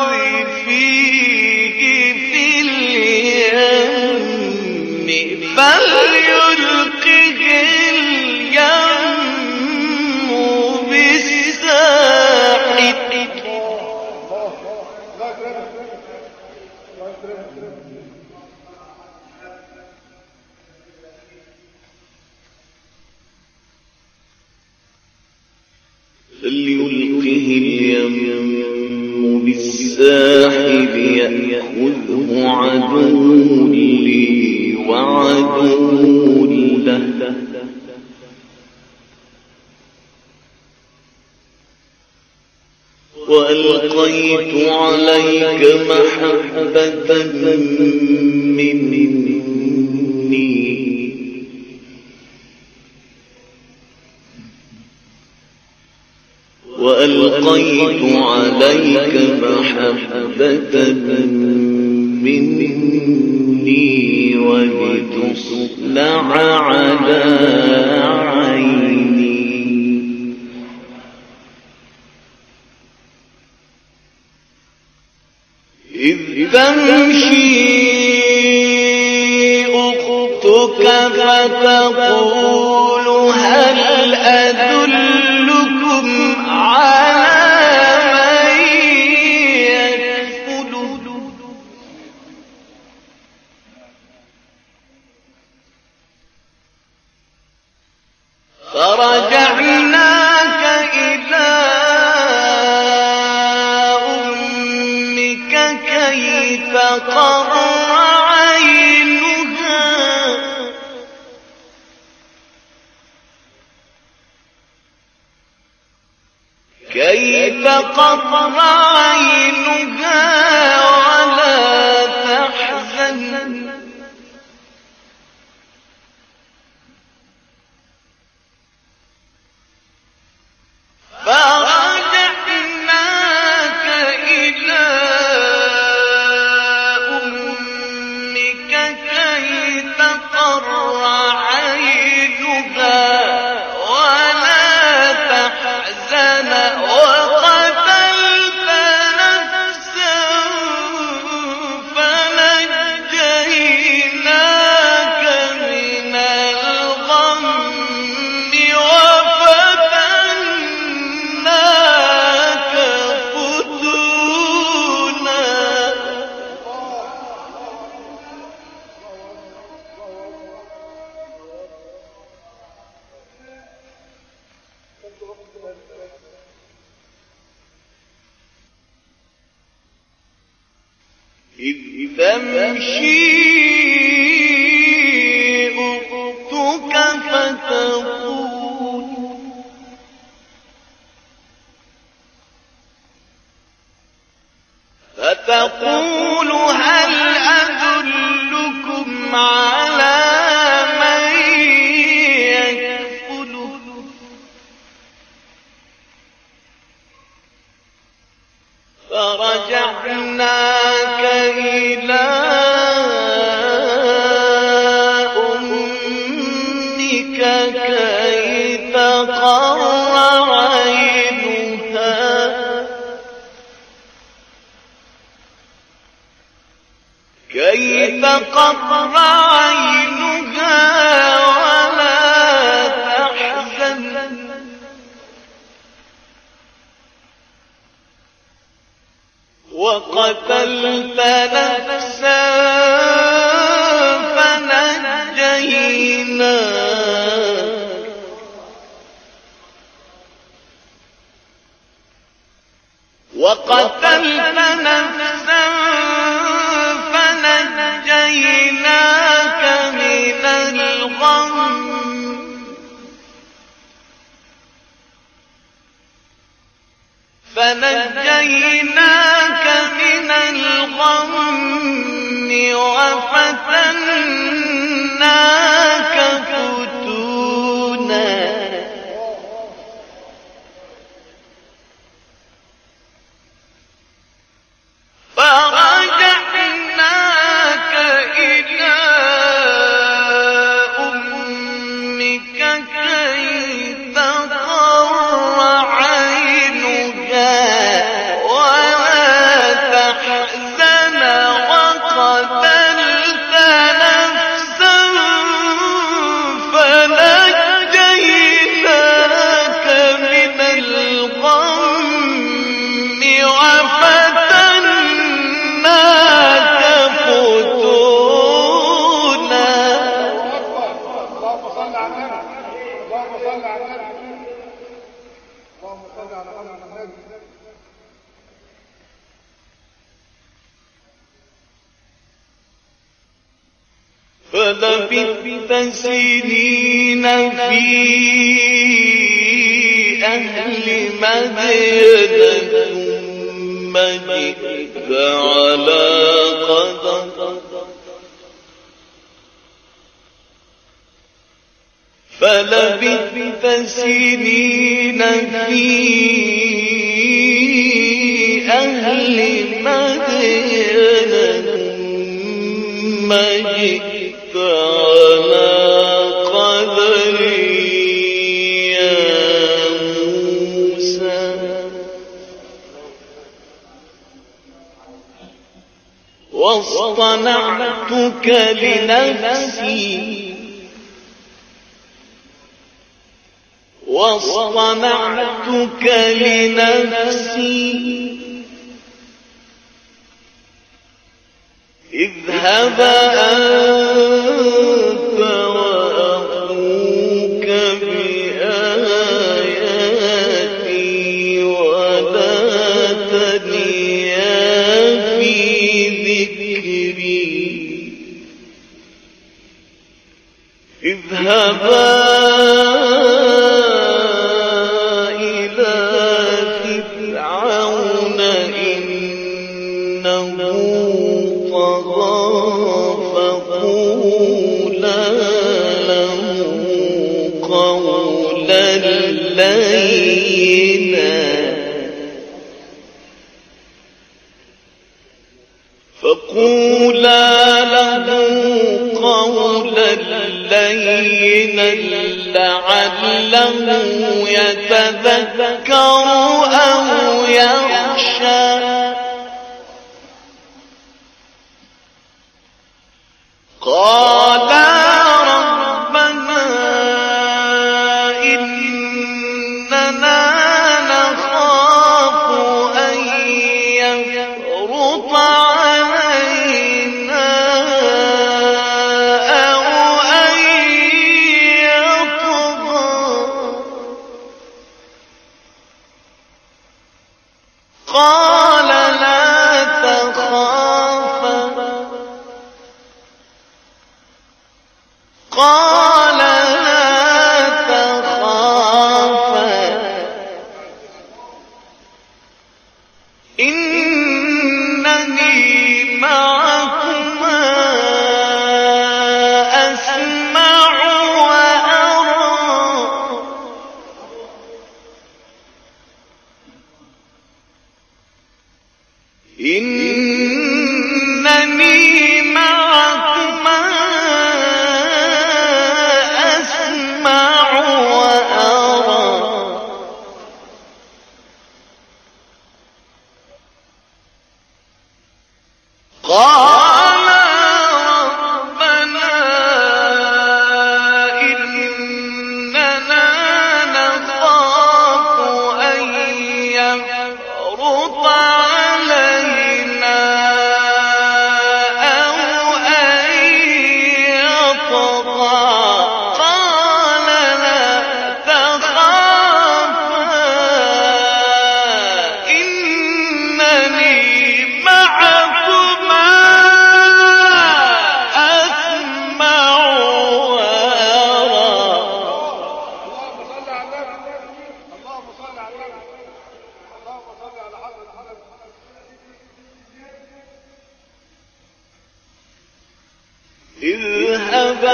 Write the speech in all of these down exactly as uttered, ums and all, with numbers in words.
فقذفيه في اليم فليلقه اليم بالساحل فليلقه اليم بالساحل يأخذه عدو لي وعدو له وألقيت عليك محبة مني وألقيت عليك محبة مني ولتصنع على عيني إذ تمشي أختك فتقول هل أدلكم على من يكفله فرجعناك إلى أمك كي تقر عينها كي تقر عينها ولا تحزن فرجعناك إلى أمك كي تقر عينها ولا تحزن وقتلت نفسا فنجيناك من الغم وفتناك فتونا إذ تمشي أختك فتقول فتقول هل أدلكم على من يكفله فرجعناك إلى أمك كي تقر عينها كي تقر عينها ولا تحزن وقتلت نفسا فنجيناك وقتلت نفسا فنجيناك من الغم فنجيناك من الغم فلبثت سنين في أهل مدين ثم جئت على قدر فلبثت سنين في أهل مدين ثم جئت على قدر يا موسى واصطنعتك لنفسي واصطنعتك لنفسي اذهب أنت وأخوك بآياتي ولا تنيا في ذكري اذهبا فقولا له قولا لينا لعله يتذكر أو يخشى قالا ربنا إننا نخاف أن يفرط علينا أو أن يطغى قال لا تخافا قال لا تخافا إنني معكما أسمع وأرى إنني معكما أسمع وأرى قال ربنا إننا نخاف أن يفرط علينا أو أن يطغى قال لا تخافا إنني معكما أسمع وأرى اللهم صل على النبي اللهم صل على حضرة اذهب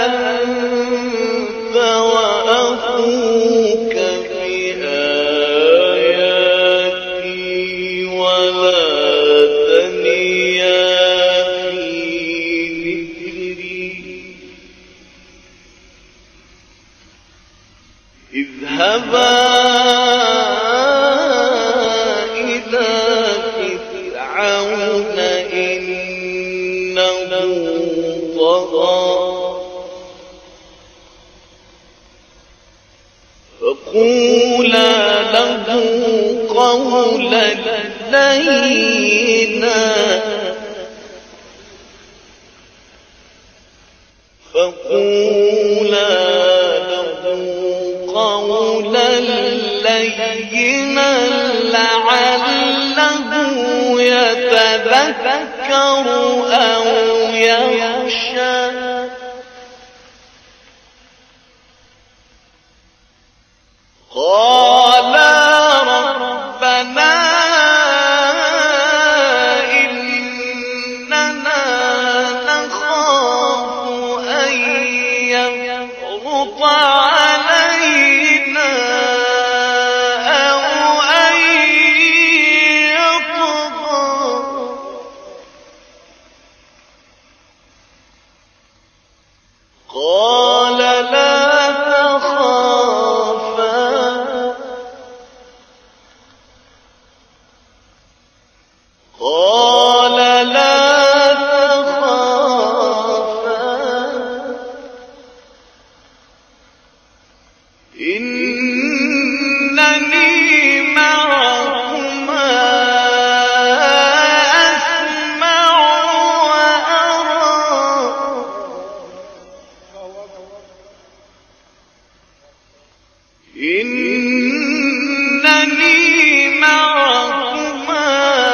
أنت وأخوك بآياتي ولا تنيا في ذكري اذهبا إلى فرعون إنه طغى فقولا له قولا لينا فقولا له قولا لينا لعله يتذكر أو يخشى قال ربنا إننا نخاف أن يفرط علينا أو أن يطغى قال لا قال لا تخافا إنني معكما أسمع وأرى إنني معكما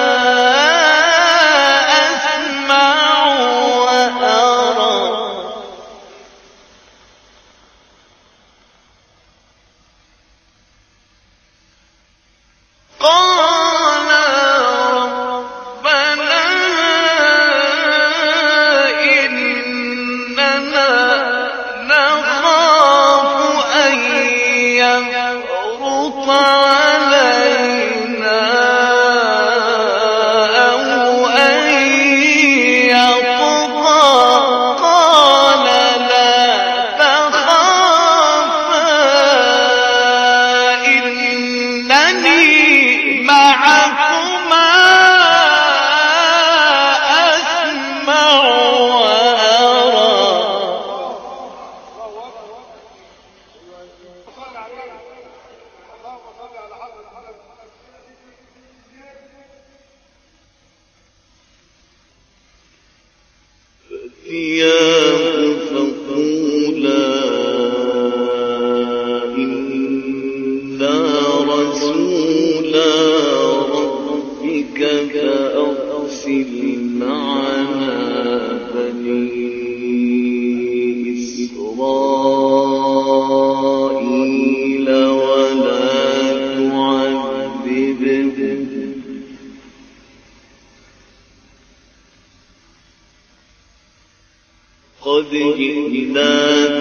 قد جئناك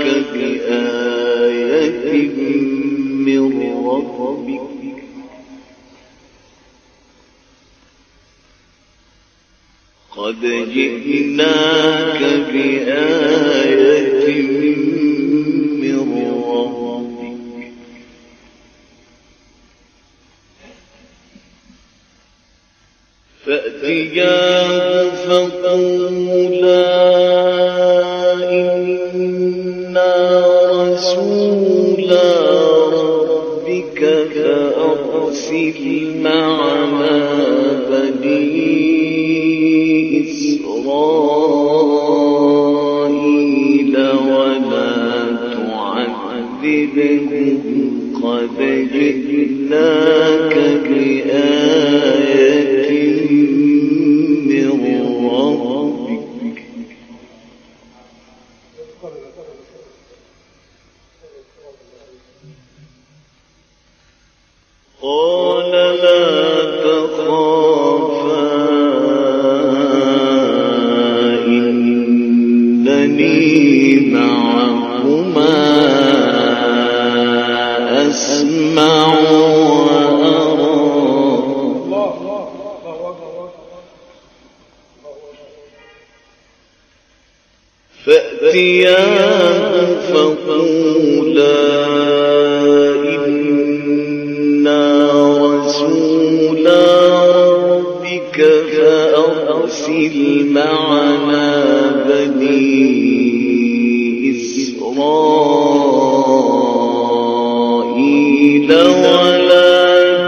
بآية من ربك قد جئناك بآية من ربك فأتياه فقولا فأرسل معنا بني إسرائيل ولا تعذبهم قد جئناك بآية من ربك قال لا تخافا إنني معكما أسمع وأرى فأتياه فقولا فأرسل معنا بني إسرائيل ولا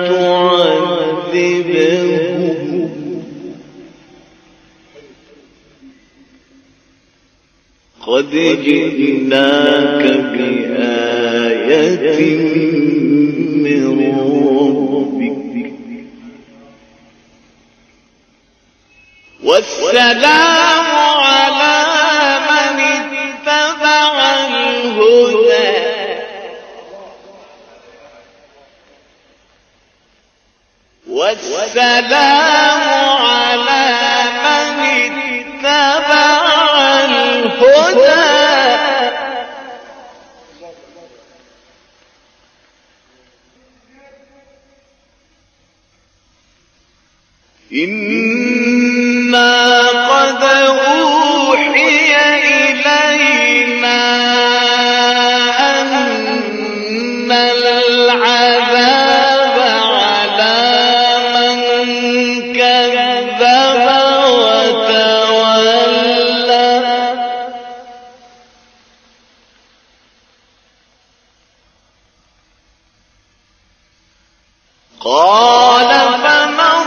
تعذبهم قد جئناك بآية من ربك والسلام على من اتبع الهدى والسلام على من اتبع الهدى. إنا قد أوحي إلينا أن العذاب على من كذب وتولى. قال فمن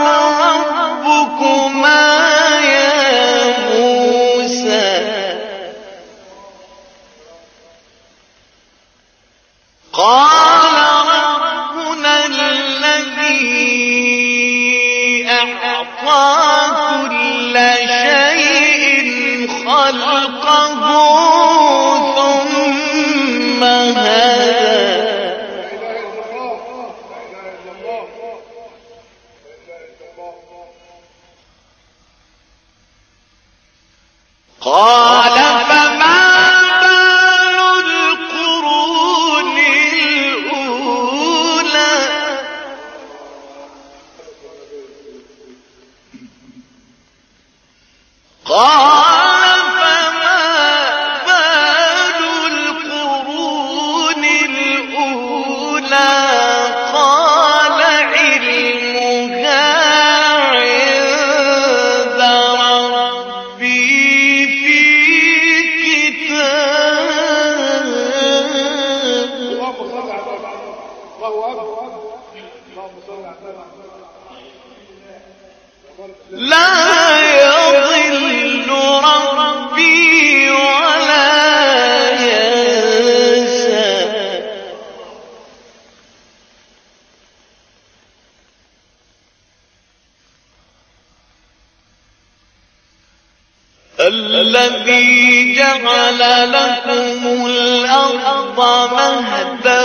ربكما يا موسى؟ قال ربنا الذي أعطى كل شيء خلقه ثم هدى. قال فما بال القرون الأولى؟ قال فما بال القرون الأولى؟ قال علمها عند ربي في كتاب. اللهم صل على الله أكبر. اللهم صل على لا يضل ربي ولا ينسى. الذي جعل لكم الأرض مهدا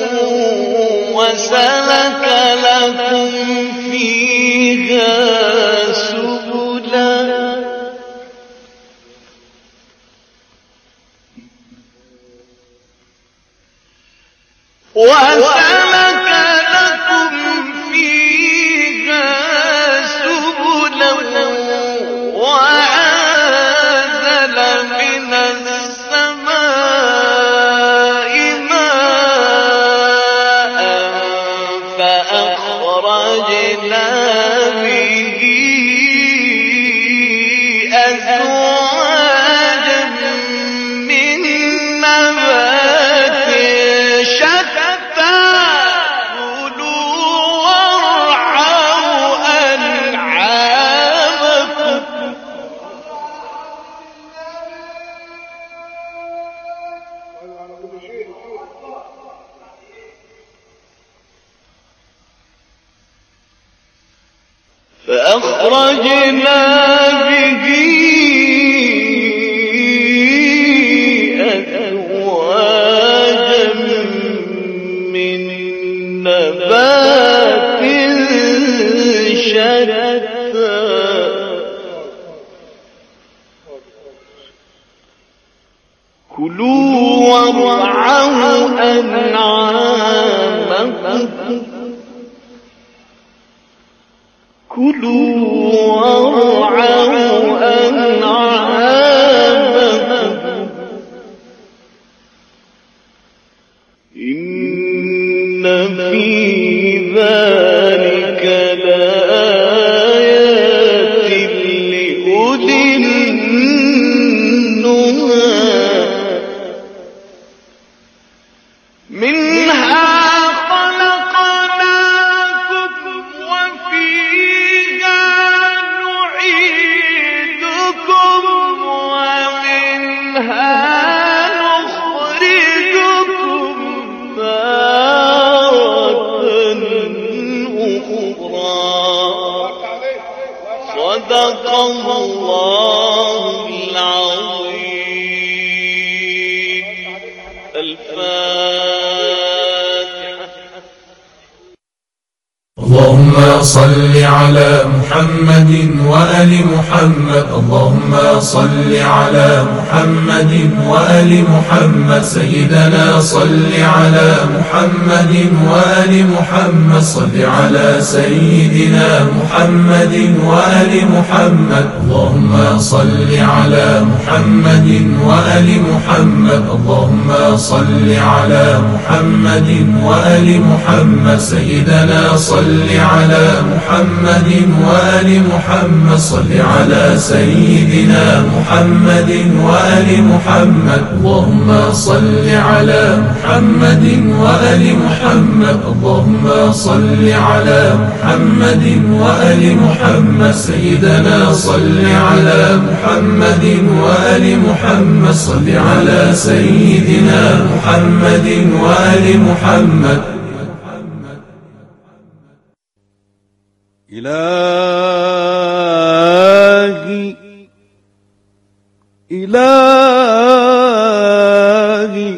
وسلك لكم فيها سبلا وسلك لكم فيها سبلا وأنزل من السماء ماء فأخرجنا به أزواجا من نبات شتى. كلوا وارعوا أنعامكم. على كل شيء. فأخرجنا به أزواجا من نبات شتى. كلوا وارعوا أنعامكم. كلوا وارعوا أنعامكم. إن في ذلك لآيات لأولي النهى. منها خلقناكم وفيها نعيدكم ومنها نخرجكم تارة أخرى. صدق الله العظيم. الفاتحة. اللهم صل على محمد وآل محمد. اللهم صل على محمد وآل محمد. سيدنا صل على محمد وآل محمد. صل على سيدنا محمد وآل محمد. اللهم صل على محمد وآل محمد. اللهم صل على محمد وآل محمد. سيدنا صل على محمد وآل محمد. صل على سيدنا محمد وآل محمد. اللهم صل على محمد وآل محمد. اللهم صل على محمد وآل محمد. سيدنا صل على محمد وآل محمد. صل على سيدنا محمد وآل محمد. إلهي إلهي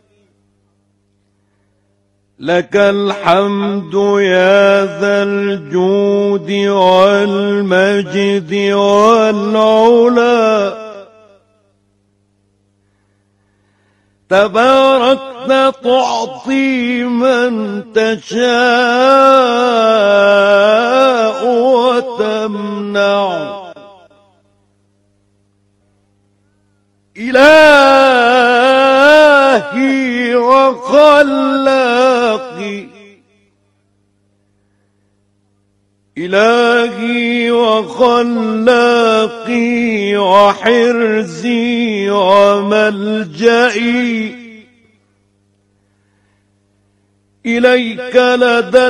لك الحمد يا ذا الجود والمجد والعلا. تباركت تعطي من تشاء وتمنع. إلهي وخلاقي إلهي وخلاقي وحرزي وملجئي إليك لدى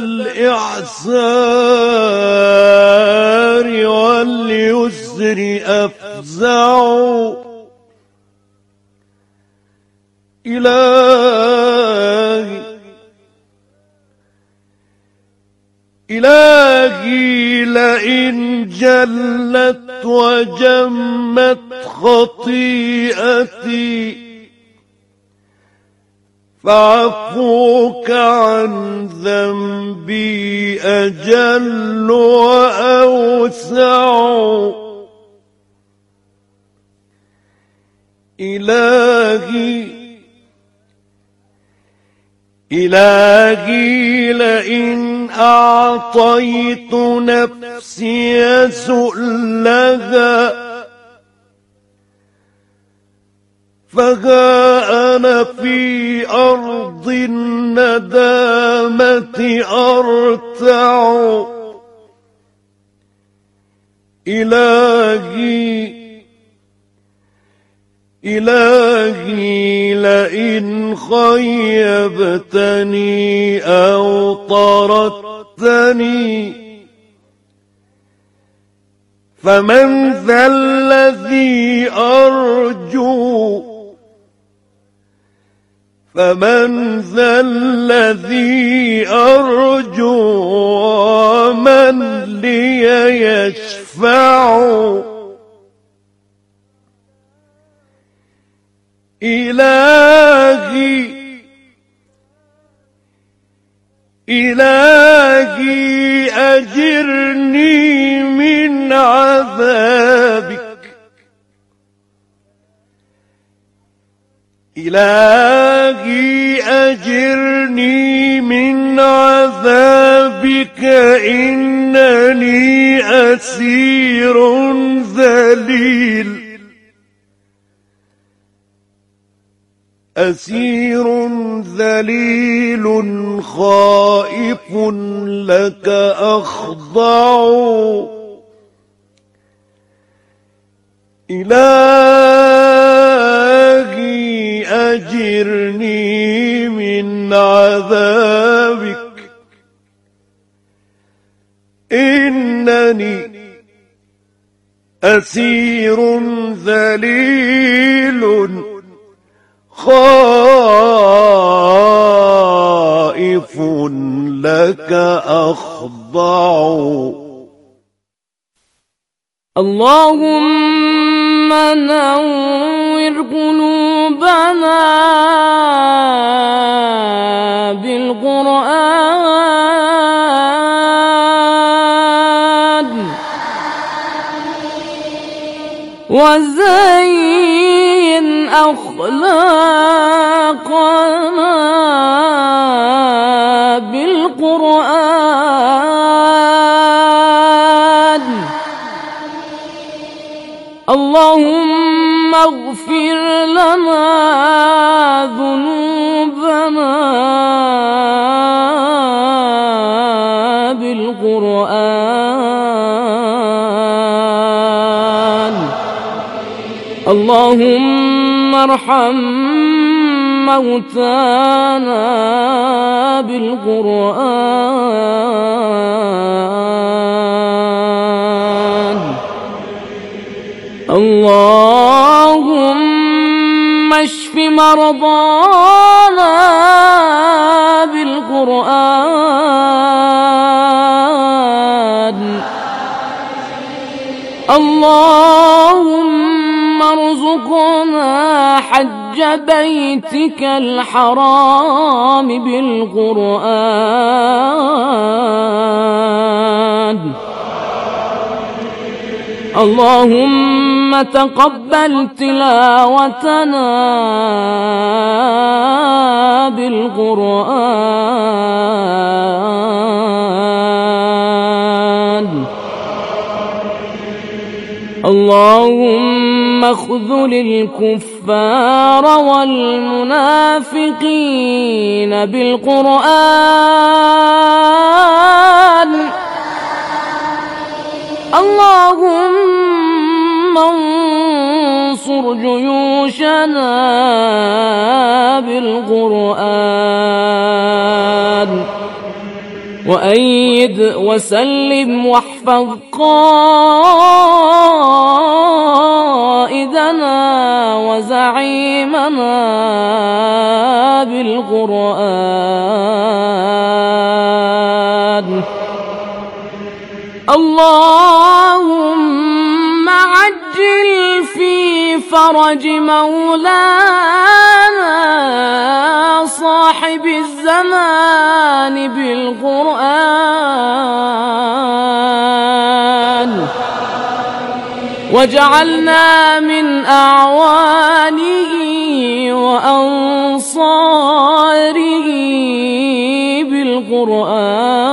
الإعسار واليسر أفزع. إلهي إلهي لئن جلت وجمت خطيئتي فعفوك عن ذنبي أجل وأوسع. إلهي إلهي لئن أعطيت نفسي سؤلها فها أنا في أرض الندامة أرتع. إلهي إلهي لئن خيبتني أو طردتني فمن ذا الذي أرجو فمن ذا الذي أرجو ومن لي يشفع. إلهي إلهي أجرني من عذابك. إلهي أجرني من عذابك إنني أسير ذليل أسير ذليل خائف لك أخضع. إلهي أجرني من عذابك إنني أسير ذليل خائف لك أخضع. اللهم نور قلوبنا بالقرآن وزين أخلاقنا بالقرآن. اللهم اغفر لنا ذنوبنا بالقرآن. اللهم ارحم موتانا بالقرآن. اللهم اشف مرضانا بالقرآن. اللهم ارزقنا حج بيتك الحرام بالقرآن. اللهم تقبل تلاوتنا بالقرآن. اللهم اخذل الكفار والمنافقين بالقرآن. اللهم انصر جيوشنا بالقرآن. وأيد وسلم واحفظ قائدنا وزعيمنا بالقرآن. اللهم عجل في فرج مولانا صاحب الزمان بالقرآن. واجعلنا من أعوانه وأنصاره بالقرآن.